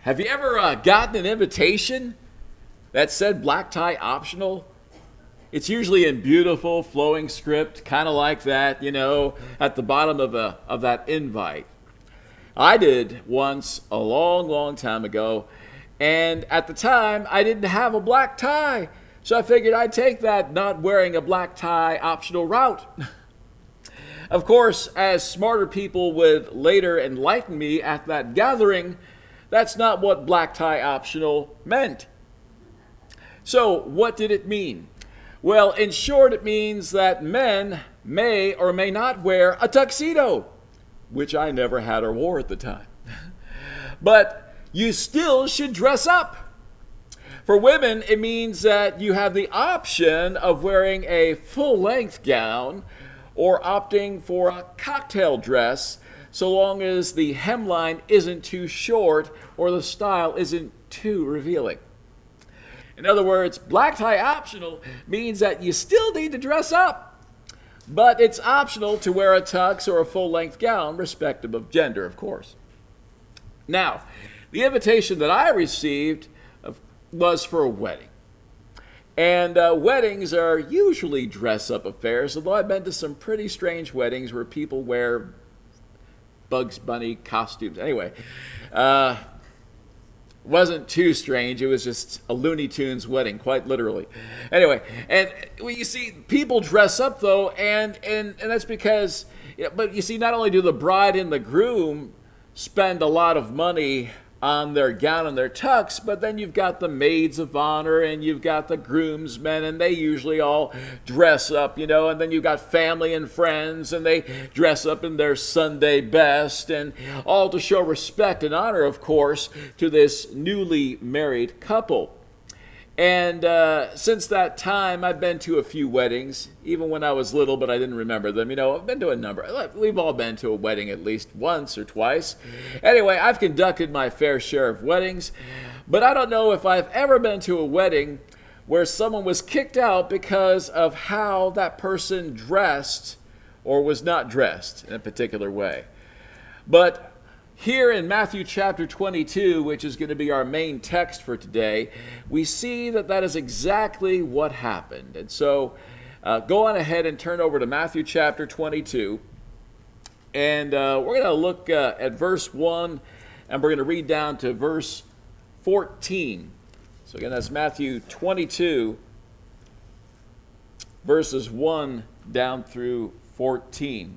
Have you ever gotten an invitation that said black tie optional? It's usually in beautiful flowing script, kind of like that, at the bottom of that invite. I did once a long, long time ago, and at the time I didn't have a black tie, so I figured I'd take that not wearing a black tie optional route. Of course, as smarter people would later enlighten me at that gathering, that's not what black tie optional meant. So what did it mean? Well, in short, it means that men may or may not wear a tuxedo, which I never had or wore at the time. But you still should dress up. For women, it means that you have the option of wearing a full-length gown or opting for a cocktail dress, so long as the hemline isn't too short or the style isn't too revealing. In other words, black tie optional means that you still need to dress up, but it's optional to wear a tux or a full-length gown, respective of gender, of course. Now, the invitation that I received was for a wedding. And weddings are usually dress-up affairs, although I've been to some pretty strange weddings where people wear Bugs Bunny costumes. Anyway, wasn't too strange. It was just a Looney Tunes wedding, quite literally. Anyway, and you see, people dress up though, and that's because, but you see, not only do the bride and the groom spend a lot of money on their gown and their tux, but then you've got the maids of honor and you've got the groomsmen, and they usually all dress up, and then you've got family and friends, and they dress up in their Sunday best, and all to show respect and honor, of course, to this newly married couple. And since that time, I've been to a few weddings, even when I was little, but I didn't remember them. I've been to a number. We've all been to a wedding at least once or twice. Anyway, I've conducted my fair share of weddings, but I don't know if I've ever been to a wedding where someone was kicked out because of how that person dressed or was not dressed in a particular way. But here in Matthew chapter 22, which is going to be our main text for today, we see that is exactly what happened. And so go on ahead and turn over to Matthew chapter 22. And we're going to look at verse 1, and we're going to read down to verse 14. So again, that's Matthew 22, verses 1 down through 14.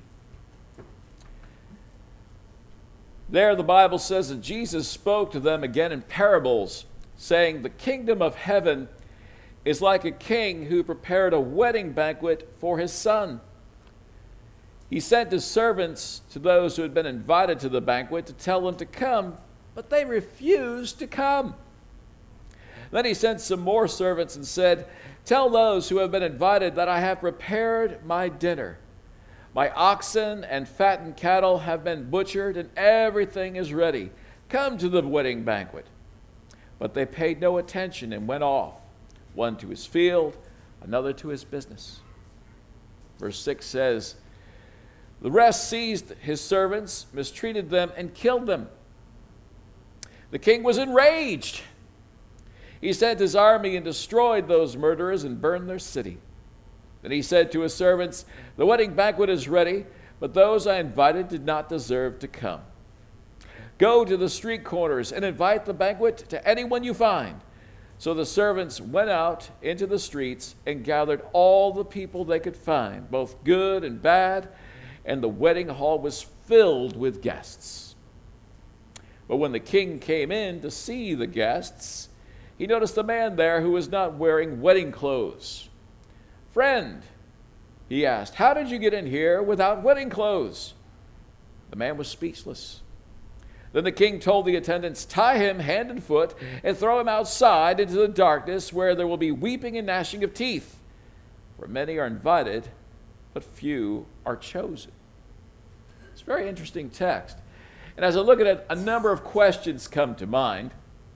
There the Bible says that Jesus spoke to them again in parables, saying, "The kingdom of heaven is like a king who prepared a wedding banquet for his son. He sent his servants to those who had been invited to the banquet to tell them to come, but they refused to come. Then he sent some more servants and said, 'Tell those who have been invited that I have prepared my dinner. My oxen and fattened cattle have been butchered, and everything is ready. Come to the wedding banquet.' But they paid no attention and went off, one to his field, another to his business." Verse 6 says, "The rest seized his servants, mistreated them, and killed them. The king was enraged. He sent his army and destroyed those murderers and burned their city. Then he said to his servants, 'The wedding banquet is ready, but those I invited did not deserve to come. Go to the street corners and invite the banquet to anyone you find.' So the servants went out into the streets and gathered all the people they could find, both good and bad, and the wedding hall was filled with guests. But when the king came in to see the guests, he noticed a man there who was not wearing wedding clothes. 'Friend,' he asked, 'how did you get in here without wedding clothes?' The man was speechless. Then the king told the attendants, 'Tie him hand and foot and throw him outside into the darkness where there will be weeping and gnashing of teeth. For many are invited, but few are chosen.'" It's a very interesting text. And as I look at it, a number of questions come to mind.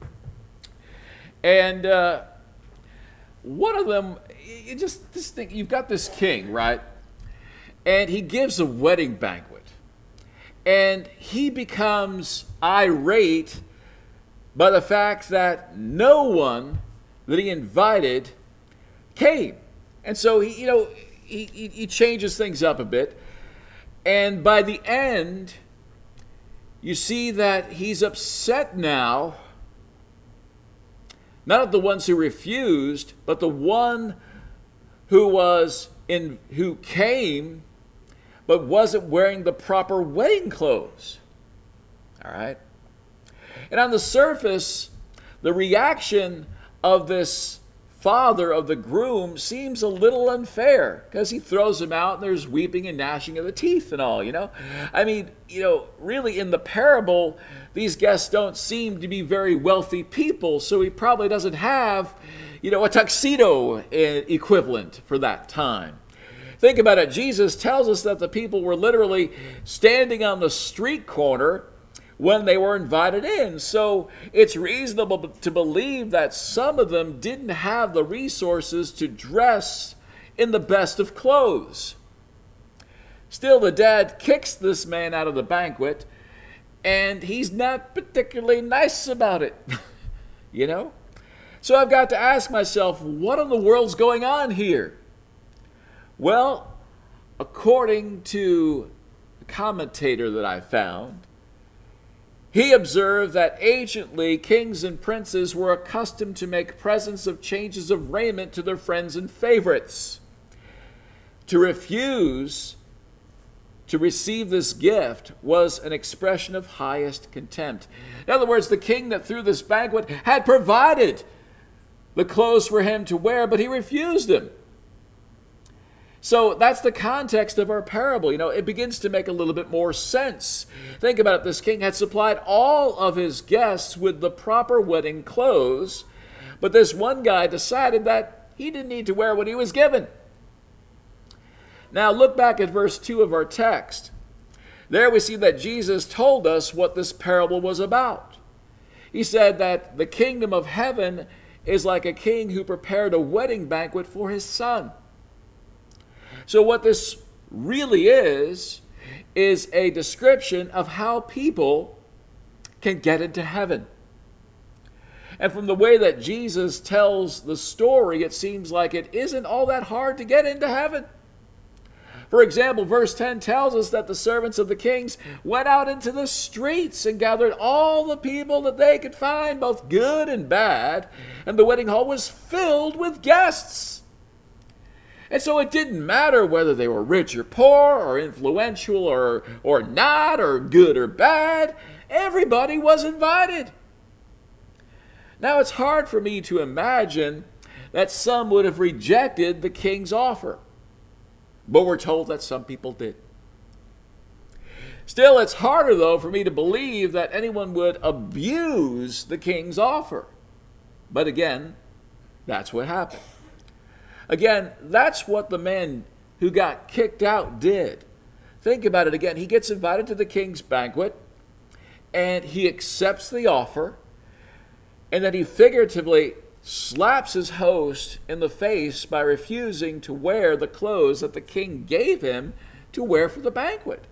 And one of them, this thing, you've got this king, right? And he gives a wedding banquet. And he becomes irate by the fact that no one that he invited came. And so he changes things up a bit. And by the end, you see that he's upset now, not at the ones who refused, but the one who came but wasn't wearing the proper wedding clothes. All right? And on the surface, the reaction of this father of the groom seems a little unfair, because he throws him out and there's weeping and gnashing of the teeth and all, I mean, really in the parable, these guests don't seem to be very wealthy people, so he probably doesn't have, a tuxedo equivalent for that time. Think about it. Jesus tells us that the people were literally standing on the street corner when they were invited in. So it's reasonable to believe that some of them didn't have the resources to dress in the best of clothes. Still, the dad kicks this man out of the banquet, and he's not particularly nice about it. So I've got to ask myself, what in the world's going on here? Well, according to a commentator that I found, he observed that anciently kings and princes were accustomed to make presents of changes of raiment to their friends and favorites. To refuse to receive this gift was an expression of highest contempt. In other words, the king that threw this banquet had provided the clothes for him to wear, but he refused them. So that's the context of our parable. It begins to make a little bit more sense. Think about it. This king had supplied all of his guests with the proper wedding clothes, but this one guy decided that he didn't need to wear what he was given. Now look back at verse 2 of our text. There we see that Jesus told us what this parable was about. He said that the kingdom of heaven is like a king who prepared a wedding banquet for his son. So what this really is a description of how people can get into heaven. And from the way that Jesus tells the story, it seems like it isn't all that hard to get into heaven. For example, verse 10 tells us that the servants of the kings went out into the streets and gathered all the people that they could find, both good and bad, and the wedding hall was filled with guests. And so it didn't matter whether they were rich or poor, or influential or not, or good or bad. Everybody was invited. Now it's hard for me to imagine that some would have rejected the king's offer. But we're told that some people did. Still, it's harder, though, for me to believe that anyone would abuse the king's offer. But again, that's what happened. Again, that's what the man who got kicked out did. Think about it again. He gets invited to the king's banquet, and he accepts the offer, and then he figuratively slaps his host in the face by refusing to wear the clothes that the king gave him to wear for the banquet.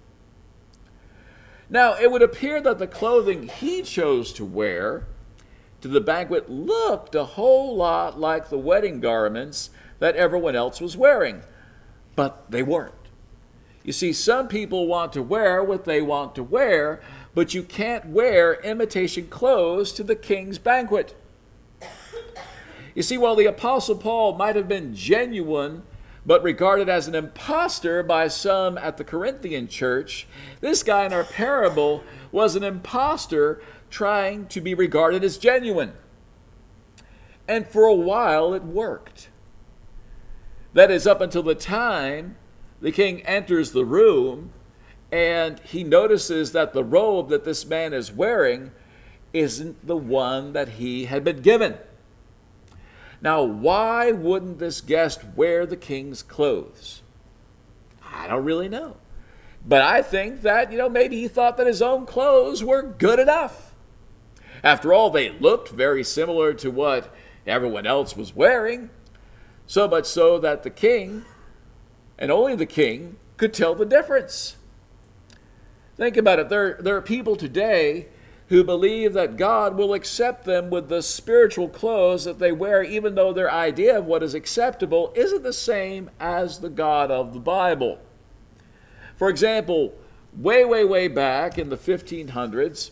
Now, it would appear that the clothing he chose to wear to the banquet looked a whole lot like the wedding garments that everyone else was wearing, but they weren't. You see, some people want to wear what they want to wear, but you can't wear imitation clothes to the king's banquet. You see, while the Apostle Paul might have been genuine, but regarded as an impostor by some at the Corinthian church, this guy in our parable was an impostor trying to be regarded as genuine. And for a while it worked. That is, up until the time the king enters the room and he notices that the robe that this man is wearing isn't the one that he had been given. Now, why wouldn't this guest wear the king's clothes? I don't really know. But I think that, maybe he thought that his own clothes were good enough. After all, they looked very similar to what everyone else was wearing. So much so that the king, and only the king, could tell the difference. Think about it. There are people today who believe that God will accept them with the spiritual clothes that they wear, even though their idea of what is acceptable isn't the same as the God of the Bible. For example, way back in the 1500s,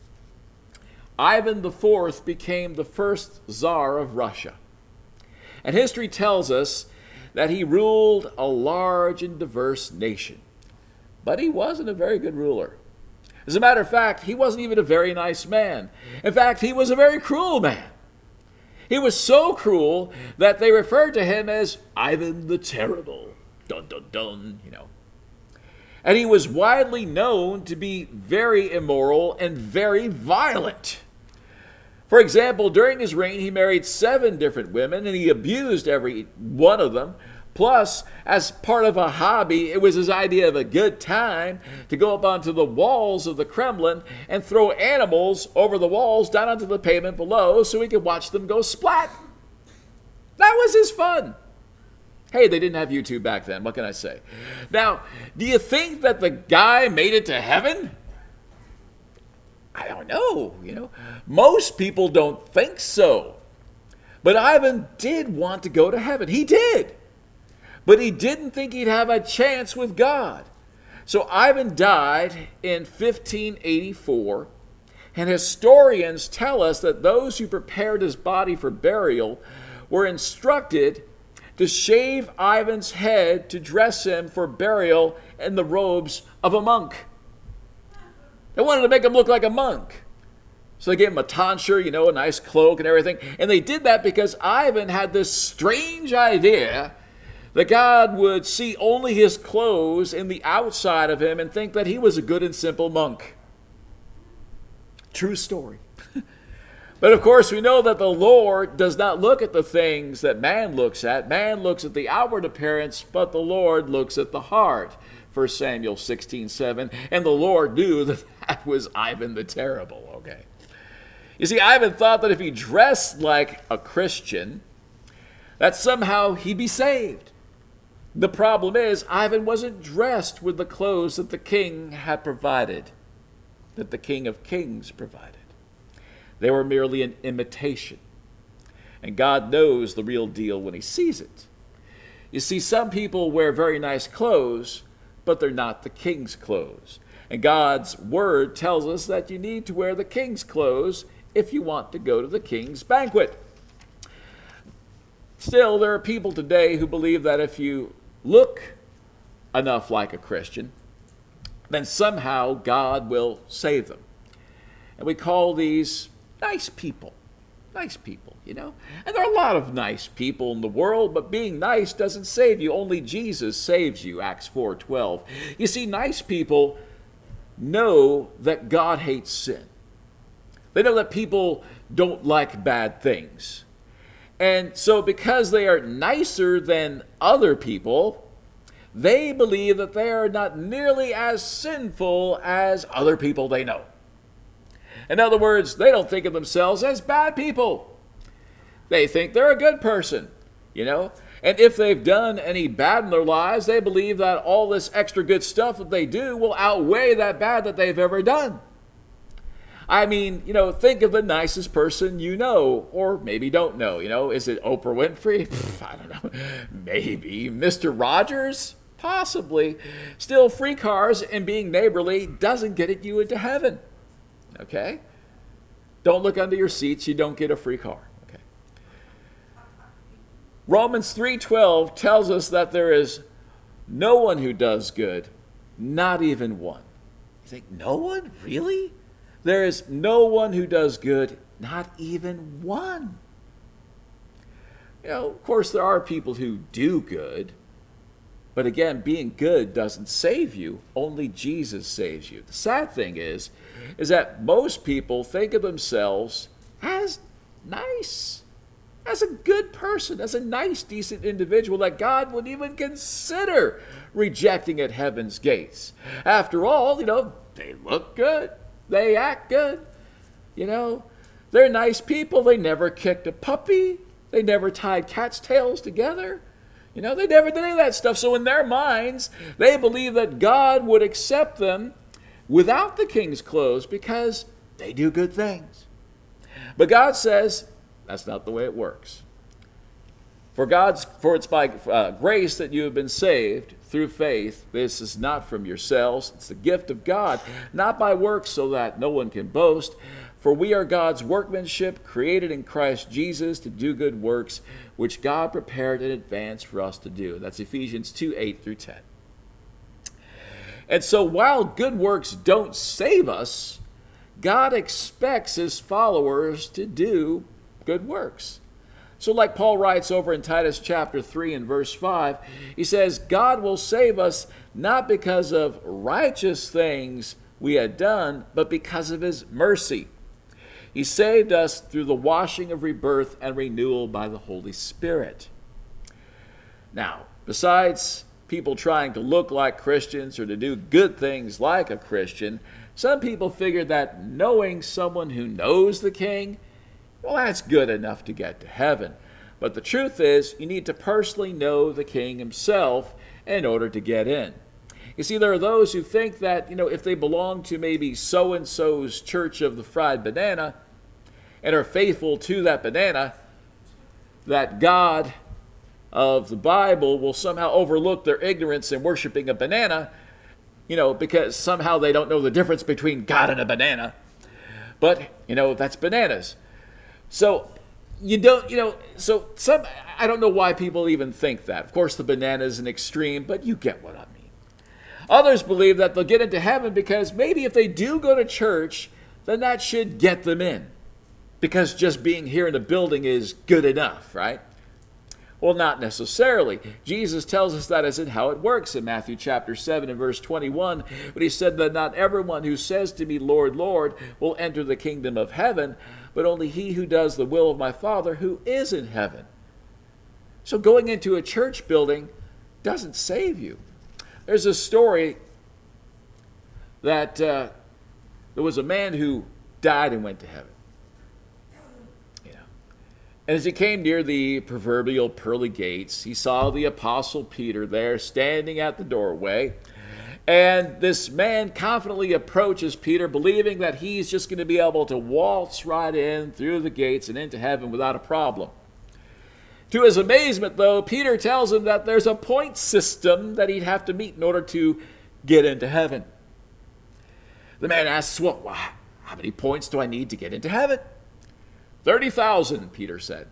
Ivan IV became the first Tsar of Russia. And history tells us that he ruled a large and diverse nation. But he wasn't a very good ruler. As a matter of fact, he wasn't even a very nice man. In fact, he was a very cruel man. He was so cruel that they referred to him as Ivan the Terrible. Dun, dun, dun, And he was widely known to be very immoral and very violent. For example, during his reign, he married 7 different women, and he abused every one of them. Plus, as part of a hobby, it was his idea of a good time to go up onto the walls of the Kremlin and throw animals over the walls down onto the pavement below so he could watch them go splat. That was his fun. Hey, they didn't have YouTube back then. What can I say? Now, do you think that the guy made it to heaven? I don't know. Most people don't think so. But Ivan did want to go to heaven. He did. But he didn't think he'd have a chance with God. So Ivan died in 1584, and historians tell us that those who prepared his body for burial were instructed to shave Ivan's head to dress him for burial in the robes of a monk. They wanted to make him look like a monk. So they gave him a tonsure, a nice cloak and everything. And they did that because Ivan had this strange idea that God would see only his clothes and the outside of him and think that he was a good and simple monk. True story. But of course, we know that the Lord does not look at the things that man looks at. Man looks at the outward appearance, but the Lord looks at the heart. 1 Samuel 16:7. And the Lord knew that that was Ivan the Terrible. Okay. You see, Ivan thought that if he dressed like a Christian, that somehow he'd be saved. The problem is, Ivan wasn't dressed with the clothes that the king had provided, that the King of Kings provided. They were merely an imitation. And God knows the real deal when he sees it. You see, some people wear very nice clothes, but they're not the king's clothes. And God's word tells us that you need to wear the king's clothes if you want to go to the king's banquet. Still, there are people today who believe that if you look enough like a Christian, then somehow God will save them. And we call these nice people. Nice people, And there are a lot of nice people in the world, but being nice doesn't save you. Only Jesus saves you, Acts 4:12. You see, nice people know that God hates sin. They know that people don't like bad things. And so because they are nicer than other people, they believe that they are not nearly as sinful as other people they know. In other words, they don't think of themselves as bad people. They think they're a good person, And if they've done any bad in their lives, they believe that all this extra good stuff that they do will outweigh that bad that they've ever done. I mean, think of the nicest person you know, or maybe don't know. Is it Oprah Winfrey? I don't know. Maybe. Mr. Rogers? Possibly. Still, free cars and being neighborly doesn't get you into heaven. Okay? Don't look under your seats. You don't get a free car. Okay? Romans 3:12 tells us that there is no one who does good, not even one. You think, no one? Really? There is no one who does good, not even one. Of course, there are people who do good. But again, being good doesn't save you. Only Jesus saves you. The sad thing is that most people think of themselves as nice, as a good person, as a nice, decent individual that God would even consider rejecting at heaven's gates. After all, they look good. They act good. They're nice people. They never kicked a puppy. They never tied cat's tails together. They never did any of that stuff. So in their minds, they believe that God would accept them without the king's clothes because They do good things. But God says that's not the way it works. For it's by grace that you have been saved through faith. This is not from yourselves. It's the gift of God, not by works, so that no one can boast. For we are God's workmanship, created in Christ Jesus to do good works, which God prepared in advance for us to do. That's Ephesians 2:8-10. And so while good works don't save us, God expects his followers to do good works. So like Paul writes over in Titus chapter 3 and verse 5, he says, God will save us not because of righteous things we had done, but because of his mercy. He saved us through the washing of rebirth and renewal by the Holy Spirit. Now, besides people trying to look like Christians or to do good things like a Christian, some people figure that knowing someone who knows the King, well, that's good enough to get to heaven. But the truth is, you need to personally know the King himself in order to get in. You see, there are those who think that, if they belong to maybe so-and-so's Church of the Fried Banana and are faithful to that banana, that God of the Bible will somehow overlook their ignorance in worshiping a banana, because somehow they don't know the difference between God and a banana. But, that's bananas. So, I don't know why people even think that. Of course, the banana is an extreme, but you get what I mean. Others believe that they'll get into heaven because maybe if they do go to church, then that should get them in. Because just being here in the building is good enough, right? Well, not necessarily. Jesus tells us that isn't how it works in Matthew chapter 7 and verse 21, when he said that not everyone who says to me, Lord, Lord, will enter the kingdom of heaven, but only he who does the will of my Father who is in heaven. So going into a church building doesn't save you. There's a story that there was a man who died and went to heaven. And as he came near the proverbial pearly gates, he saw the Apostle Peter there standing at the doorway. And this man confidently approaches Peter, believing that he's just going to be able to waltz right in through the gates and into heaven without a problem. To his amazement, though, Peter tells him that there's a point system that he'd have to meet in order to get into heaven. The man asks, well, how many points do I need to get into heaven? 30,000, Peter said.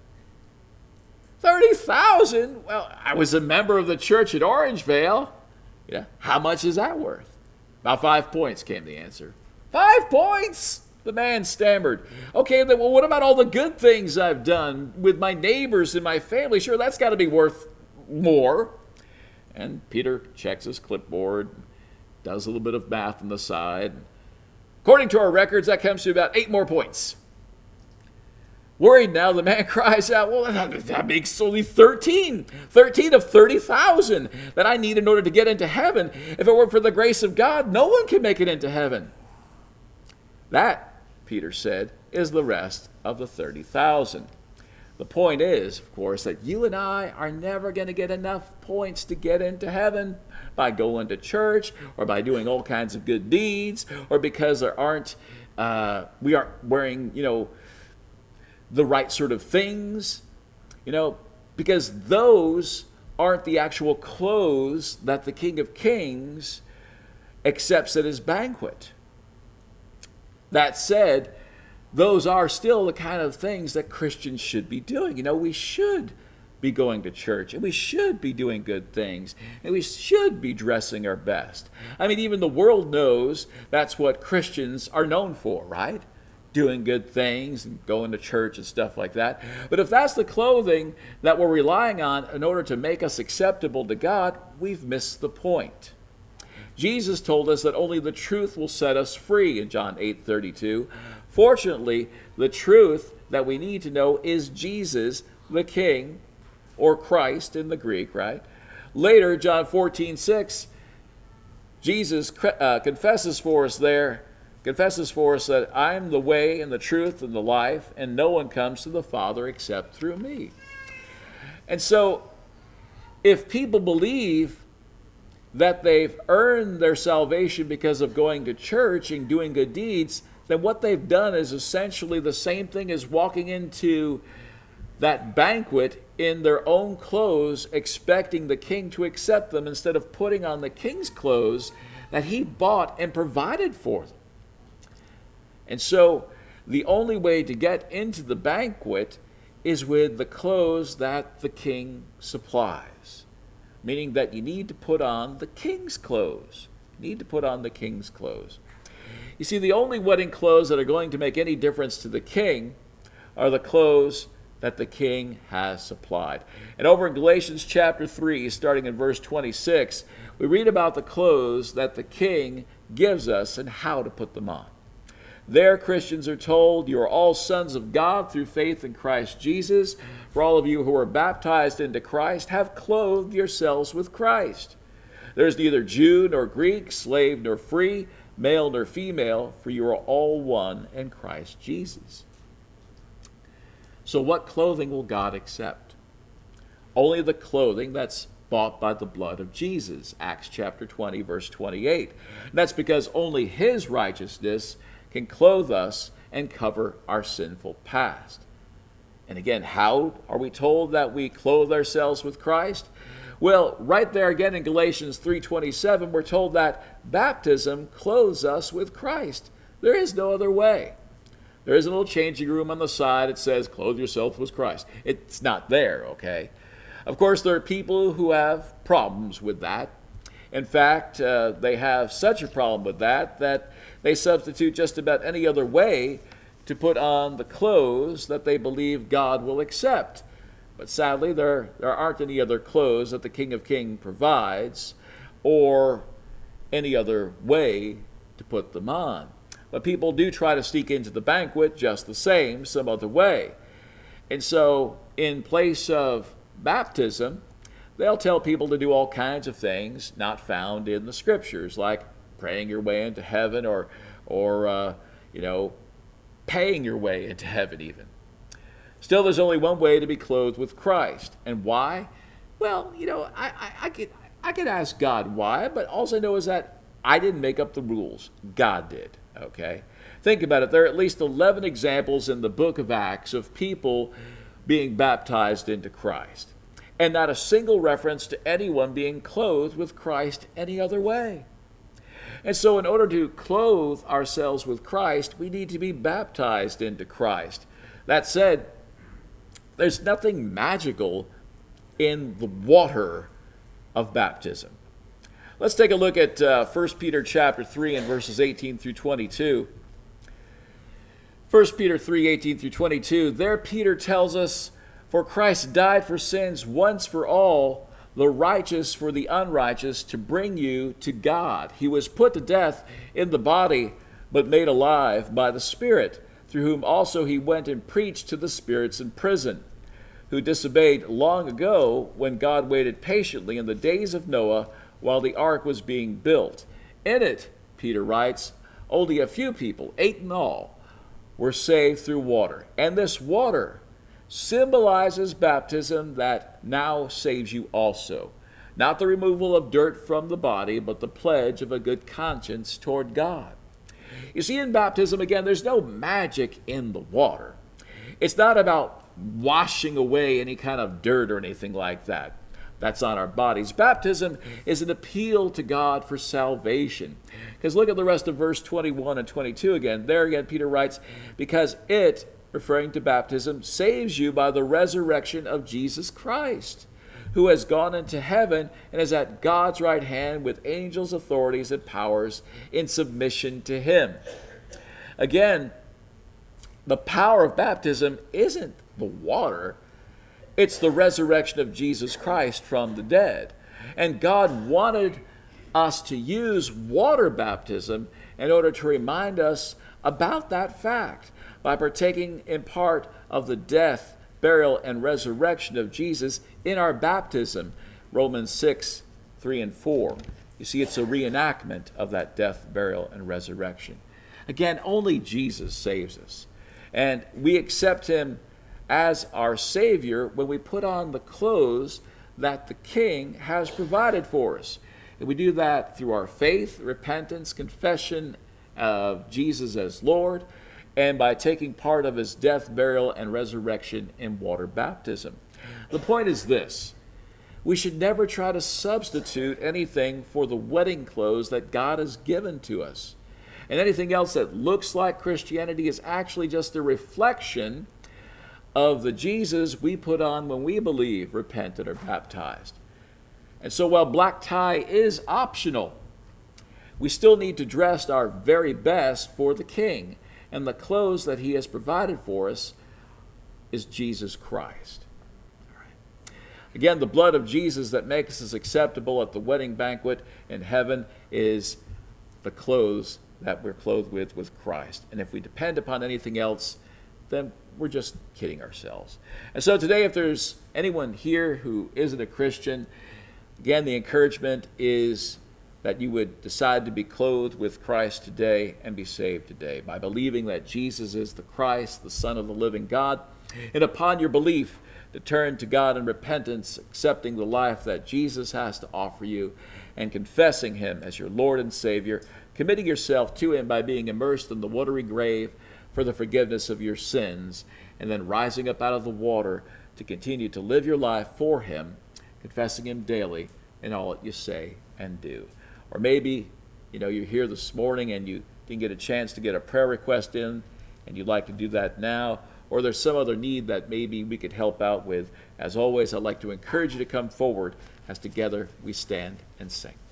30,000? Well, I was a member of the church at Orangevale. How much is that worth? About 5 points, came the answer. 5 points? The man stammered. Okay, then, well, what about all the good things I've done with my neighbors and my family? Sure, that's got to be worth more. And Peter checks his clipboard, does a little bit of math on the side. According to our records, that comes to about 8 more points. Worried now, the man cries out, well, that makes only 13. 13 of 30,000 that I need in order to get into heaven. If it weren't for the grace of God, no one can make it into heaven. That, Peter said, is the rest of the 30,000. The point is, of course, that you and I are never going to get enough points to get into heaven by going to church or by doing all kinds of good deeds or because we aren't wearing, the right sort of things, because those aren't the actual clothes that the King of Kings accepts at his banquet. That said, those are still the kind of things that Christians should be doing. We should be going to church, and we should be doing good things, and we should be dressing our best. I mean, even the world knows that's what Christians are known for, right? Doing good things and going to church and stuff like that. But if that's the clothing that we're relying on in order to make us acceptable to God, we've missed the point. Jesus told us that only the truth will set us free in John 8:32. Fortunately, the truth that we need to know is Jesus, the King, or Christ in the Greek, right? Later, John 14:6, Jesus confesses for us that I'm the way and the truth and the life, and no one comes to the Father except through me. And so, if people believe that they've earned their salvation because of going to church and doing good deeds, then what they've done is essentially the same thing as walking into that banquet in their own clothes, expecting the king to accept them instead of putting on the king's clothes that he bought and provided for them. And so the only way to get into the banquet is with the clothes that the king supplies, meaning that you need to put on the king's clothes. You need to put on the king's clothes. You see, the only wedding clothes that are going to make any difference to the king are the clothes that the king has supplied. And over in Galatians chapter 3, starting in verse 26, we read about the clothes that the king gives us and how to put them on. There, Christians are told, you are all sons of God through faith in Christ Jesus. For all of you who are baptized into Christ have clothed yourselves with Christ. There is neither Jew nor Greek, slave nor free, male nor female, for you are all one in Christ Jesus. So what clothing will God accept? Only the clothing that's bought by the blood of Jesus, Acts chapter 20, verse 28. And that's because only his righteousness can clothe us and cover our sinful past. And again, how are we told that we clothe ourselves with Christ? Well, right there again in Galatians 3:27, we're told that baptism clothes us with Christ. There is no other way. There is a little changing room on the side. It says, clothe yourself with Christ. It's not there, okay? Of course, there are people who have problems with that. In fact, they have such a problem with that they substitute just about any other way to put on the clothes that they believe God will accept. But sadly, there aren't any other clothes that the King of Kings provides or any other way to put them on. But people do try to sneak into the banquet just the same, some other way. And so, in place of baptism, they'll tell people to do all kinds of things not found in the Scriptures, like praying your way into heaven or paying your way into heaven even. Still, there's only one way to be clothed with Christ. And why? Well, I could ask God why, but all I know is that I didn't make up the rules. God did, okay? Think about it. There are at least 11 examples in the book of Acts of people being baptized into Christ, and not a single reference to anyone being clothed with Christ any other way. And so in order to clothe ourselves with Christ, we need to be baptized into Christ. That said, there's nothing magical in the water of baptism. Let's take a look at 1 Peter chapter 3 and verses 18 through 22. 1 Peter 3, 18 through 22, there Peter tells us, for Christ died for sins once for all, the righteous for the unrighteous, to bring you to God. He was put to death in the body, but made alive by the Spirit, through whom also he went and preached to the spirits in prison, who disobeyed long ago when God waited patiently in the days of Noah while the ark was being built. In it, Peter writes, only a few people, 8 in all, were saved through water. And this water symbolizes baptism that now saves you also. Not the removal of dirt from the body, but the pledge of a good conscience toward God. You see, in baptism, again, there's no magic in the water. It's not about washing away any kind of dirt or anything like that. That's on our bodies. Baptism is an appeal to God for salvation. Because look at the rest of verse 21 and 22 again. There again, Peter writes, because it, referring to baptism, saves you by the resurrection of Jesus Christ, who has gone into heaven and is at God's right hand with angels, authorities, and powers in submission to him. Again, the power of baptism isn't the water, it's the resurrection of Jesus Christ from the dead. And God wanted us to use water baptism in order to remind us about that fact by partaking in part of the death, burial, and resurrection of Jesus in our baptism, Romans 6, 3 and 4. You see, it's a reenactment of that death, burial, and resurrection. Again, only Jesus saves us. And we accept him as our Savior when we put on the clothes that the King has provided for us. And we do that through our faith, repentance, confession, of Jesus as Lord, and by taking part of his death, burial, and resurrection in water baptism. The point is this: we should never try to substitute anything for the wedding clothes that God has given to us. And anything else that looks like Christianity is actually just a reflection of the Jesus we put on when we believe, repent, and are baptized. And so while black tie is optional, we still need to dress our very best for the King. And the clothes that he has provided for us is Jesus Christ. All right. Again, the blood of Jesus that makes us acceptable at the wedding banquet in heaven is the clothes that we're clothed with Christ. And if we depend upon anything else, then we're just kidding ourselves. And so today, if there's anyone here who isn't a Christian, again, the encouragement is that you would decide to be clothed with Christ today and be saved today by believing that Jesus is the Christ, the Son of the living God, and upon your belief to turn to God in repentance, accepting the life that Jesus has to offer you, and confessing him as your Lord and Savior, committing yourself to him by being immersed in the watery grave for the forgiveness of your sins, and then rising up out of the water to continue to live your life for him, confessing him daily in all that you say and do. Or maybe, you're here this morning and you didn't get a chance to get a prayer request in, and you'd like to do that now, or there's some other need that maybe we could help out with. As always, I'd like to encourage you to come forward as together we stand and sing.